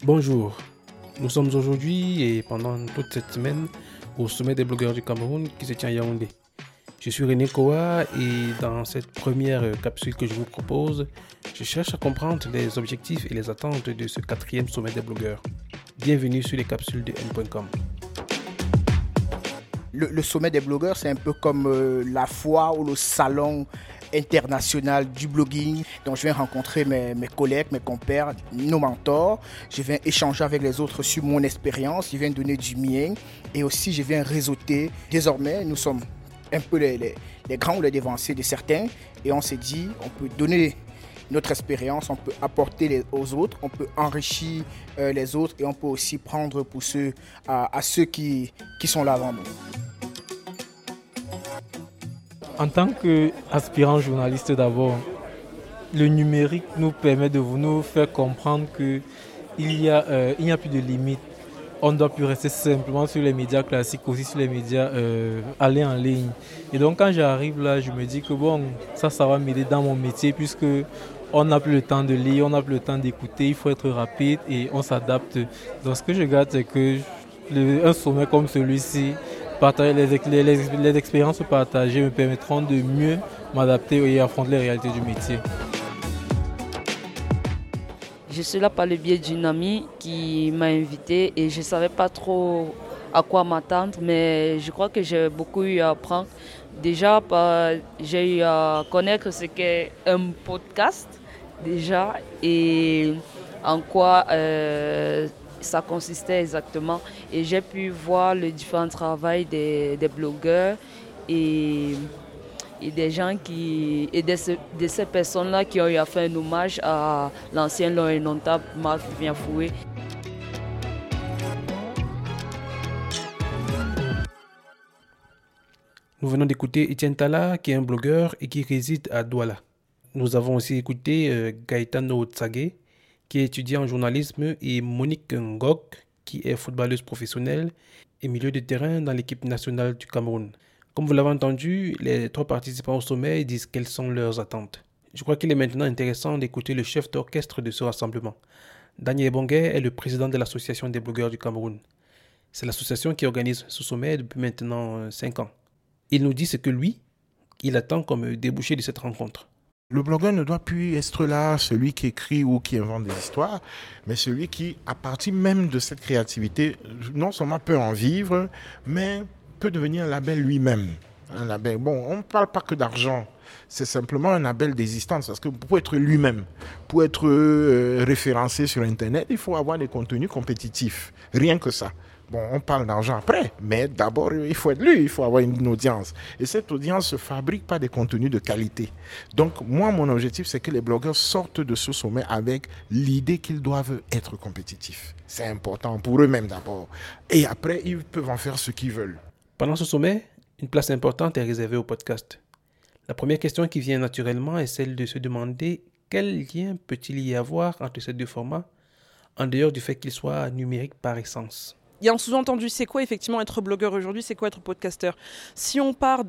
Bonjour, nous sommes aujourd'hui et pendant toute cette semaine au sommet des blogueurs du Cameroun qui se tient à Yaoundé. Je suis René Koa et dans cette première capsule que je vous propose, je cherche à comprendre les objectifs et les attentes de ce 4e sommet des blogueurs. Bienvenue sur les capsules de N.com. Le sommet des blogueurs, c'est un peu comme la foire ou le salon international du blogging. Donc je viens rencontrer mes collègues, mes compères, nos mentors. Je viens échanger avec les autres sur mon expérience. Je viens donner du mien et aussi je viens réseauter. Désormais, nous sommes un peu les grands ou les dévancés de certains et on s'est dit, on peut donner notre expérience, on peut apporter aux autres, on peut enrichir les autres et on peut aussi prendre pour ceux qui sont là avant nous. En tant qu'aspirant journaliste d'abord, le numérique nous permet de nous faire comprendre qu'il n'y a plus de limite. On ne doit plus rester simplement sur les médias classiques, aussi sur les médias aller en ligne. Et donc quand j'arrive là, je me dis que ça va m'aider dans mon métier puisque on n'a plus le temps de lire, on n'a plus le temps d'écouter, il faut être rapide et on s'adapte. Donc ce que je garde, c'est qu'un sommet comme celui-ci, partager les expériences partagées me permettront de mieux m'adapter et affronter les réalités du métier. Je suis là par le biais d'une amie qui m'a invité et je ne savais pas trop à quoi m'attendre, mais je crois que j'ai beaucoup eu à apprendre. Déjà, j'ai eu à connaître ce qu'est un podcast déjà et en quoi ça consistait exactement. Et j'ai pu voir le différent travail des blogueurs et des gens de ces personnes-là qui ont eu à faire un hommage à l'ancien long et notable Marc-Vivien Foué. Nous venons d'écouter Etienne Talla, qui est un blogueur et qui réside à Douala. Nous avons aussi écouté Gaëtano Tsagé, qui est étudiant en journalisme, et Monique Ngok, qui est footballeuse professionnelle et milieu de terrain dans l'équipe nationale du Cameroun. Comme vous l'avez entendu, les 3 participants au sommet disent quelles sont leurs attentes. Je crois qu'il est maintenant intéressant d'écouter le chef d'orchestre de ce rassemblement. Daniel Bonguet est le président de l'Association des blogueurs du Cameroun. C'est l'association qui organise ce sommet depuis maintenant 5 ans. Il nous dit ce que lui, il attend comme débouché de cette rencontre. Le blogueur ne doit plus être là, celui qui écrit ou qui invente des histoires, mais celui qui, à partir même de cette créativité, non seulement peut en vivre, mais peut devenir un label lui-même. Un label. On ne parle pas que d'argent, c'est simplement un label d'existence, parce que pour être lui-même, pour être référencé sur Internet, il faut avoir des contenus compétitifs, rien que ça. On parle d'argent après, mais d'abord, il faut être lu, il faut avoir une audience. Et cette audience se fabrique par des contenus de qualité. Donc, moi, mon objectif, c'est que les blogueurs sortent de ce sommet avec l'idée qu'ils doivent être compétitifs. C'est important pour eux-mêmes d'abord. Et après, ils peuvent en faire ce qu'ils veulent. Pendant ce sommet, une place importante est réservée au podcast. La première question qui vient naturellement est celle de se demander quel lien peut-il y avoir entre ces 2 formats, en dehors du fait qu'ils soient numériques par essence. Il y a un sous-entendu, c'est quoi effectivement être blogueur aujourd'hui, c'est quoi être podcasteur ? Si on part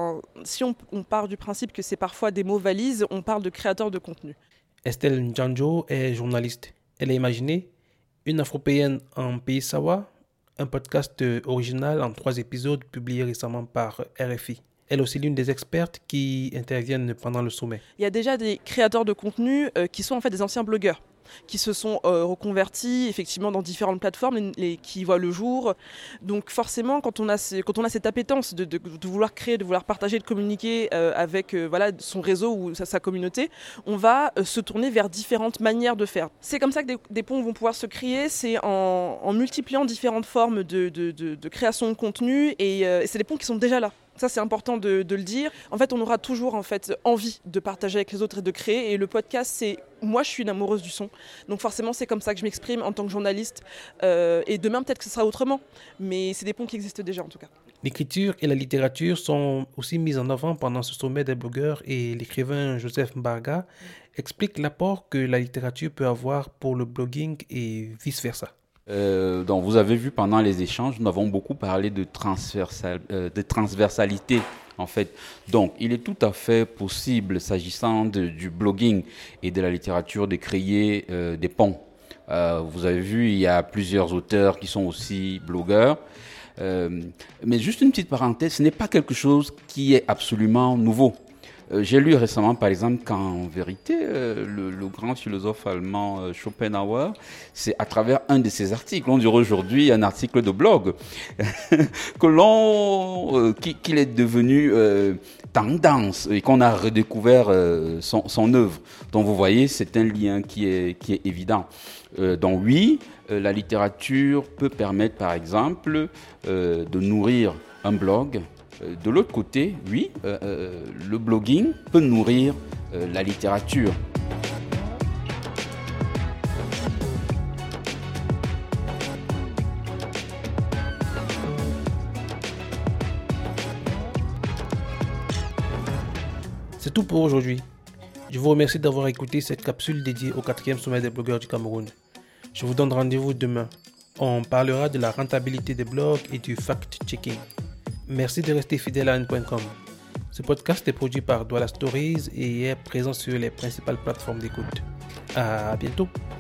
du principe que c'est parfois des mots valises, on parle de créateur de contenu. Estelle Ndjanjo est journaliste. Elle a imaginé Une Afropéenne en Pays Sawa, un podcast original en 3 épisodes publié récemment par RFI. Elle est aussi l'une des expertes qui interviennent pendant le sommet. Il y a déjà des créateurs de contenu qui sont en fait des anciens blogueurs, qui se sont reconvertis effectivement dans différentes plateformes et qui voient le jour. Donc forcément, quand on a cette appétence de vouloir créer, de vouloir partager, de communiquer avec son réseau ou sa communauté, on va se tourner vers différentes manières de faire. C'est comme ça que des ponts vont pouvoir se créer, c'est en multipliant différentes formes de création de contenu et c'est des ponts qui sont déjà là. Ça, c'est important de le dire. En fait, on aura toujours envie de partager avec les autres et de créer. Et le podcast, moi, je suis une amoureuse du son. Donc forcément, c'est comme ça que je m'exprime en tant que journaliste. Et demain, peut-être que ce sera autrement. Mais c'est des ponts qui existent déjà, en tout cas. L'écriture et la littérature sont aussi mises en avant pendant ce sommet des blogueurs et l'écrivain Joseph Mbarga explique l'apport que la littérature peut avoir pour le blogging et vice-versa. Donc vous avez vu pendant les échanges, nous avons beaucoup parlé de transversalité en fait. Donc il est tout à fait possible, s'agissant du blogging et de la littérature, de créer des ponts. Vous avez vu, il y a plusieurs auteurs qui sont aussi blogueurs. Mais juste une petite parenthèse, ce n'est pas quelque chose qui est absolument nouveau. J'ai lu récemment, par exemple, qu'en vérité, le grand philosophe allemand Schopenhauer, c'est à travers un de ses articles, on dirait aujourd'hui un article de blog, qu'il est devenu tendance et qu'on a redécouvert son œuvre. Donc vous voyez, c'est un lien qui est évident. Donc oui, la littérature peut permettre, par exemple, de nourrir un blog. De l'autre côté, oui, le blogging peut nourrir la littérature. C'est tout pour aujourd'hui. Je vous remercie d'avoir écouté cette capsule dédiée au 4e sommet des blogueurs du Cameroun. Je vous donne rendez-vous demain. On parlera de la rentabilité des blogs et du fact-checking. Merci de rester fidèle à N.com. Ce podcast est produit par Douala Stories et est présent sur les principales plateformes d'écoute. À bientôt.